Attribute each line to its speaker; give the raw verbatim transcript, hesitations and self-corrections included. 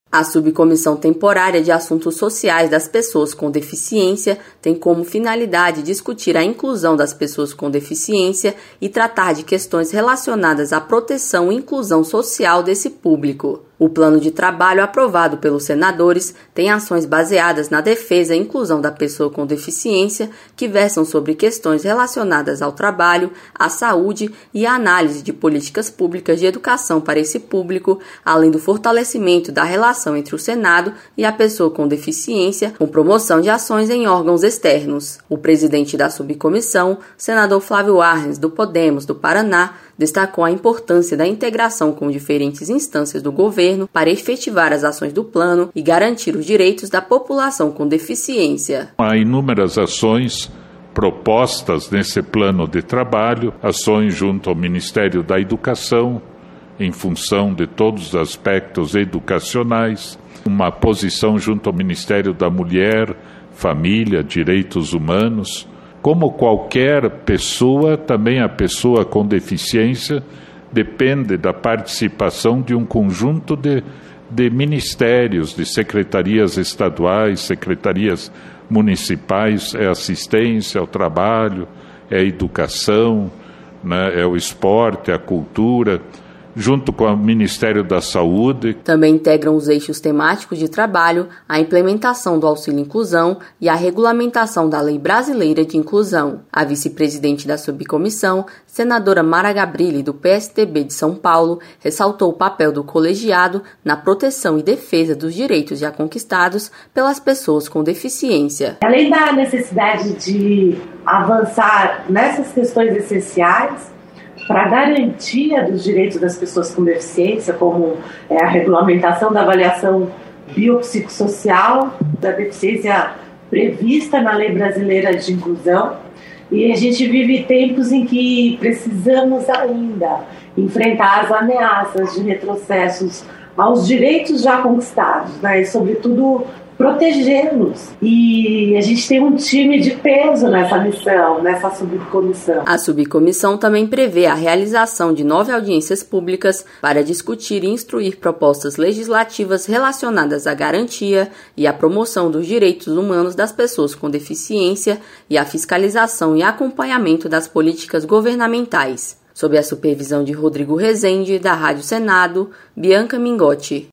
Speaker 1: A Subcomissão Temporária de Assuntos Sociais das Pessoas com Deficiência tem como finalidade discutir a inclusão das pessoas com deficiência e tratar de questões relacionadas à proteção e inclusão social desse público. O plano de trabalho aprovado pelos senadores tem ações baseadas na defesa e inclusão da pessoa com deficiência que versam sobre questões relacionadas ao trabalho, à saúde e à análise de políticas públicas de educação para esse público, além do fortalecimento da relação entre o Senado e a pessoa com deficiência, com promoção de ações em órgãos externos. O presidente da subcomissão, senador Flávio Arnes, do Podemos do Paraná, destacou a importância da integração com diferentes instâncias do governo para efetivar as ações do plano e garantir os direitos da população com deficiência.
Speaker 2: Há inúmeras ações propostas nesse plano de trabalho, ações junto ao Ministério da Educação, em função de todos os aspectos educacionais, uma posição junto ao Ministério da Mulher, Família, Direitos Humanos. Como qualquer pessoa, também a pessoa com deficiência depende da participação de um conjunto de, de ministérios, de secretarias estaduais, secretarias municipais, é assistência ao trabalho, é educação, né, é o esporte, é a cultura, junto com o Ministério da Saúde.
Speaker 1: Também integram os eixos temáticos de trabalho, a implementação do auxílio inclusão e a regulamentação da Lei Brasileira de Inclusão. A vice-presidente da subcomissão, senadora Mara Gabrilli, do P S D B de São Paulo, ressaltou o papel do colegiado na proteção e defesa dos direitos já conquistados pelas pessoas com deficiência.
Speaker 3: Além da necessidade de avançar nessas questões essenciais, para a garantia dos direitos das pessoas com deficiência, como é, a regulamentação da avaliação biopsicossocial da deficiência prevista na Lei Brasileira de Inclusão. E a gente vive tempos em que precisamos ainda enfrentar as ameaças de retrocessos aos direitos já conquistados, né? E, sobretudo, protegê-los. E a gente tem um time de peso nessa missão, nessa subcomissão.
Speaker 1: A subcomissão também prevê a realização de nove audiências públicas para discutir e instruir propostas legislativas relacionadas à garantia e à promoção dos direitos humanos das pessoas com deficiência e à fiscalização e acompanhamento das políticas governamentais. Sob a supervisão de Rodrigo Rezende, da Rádio Senado, Bianca Mingotti.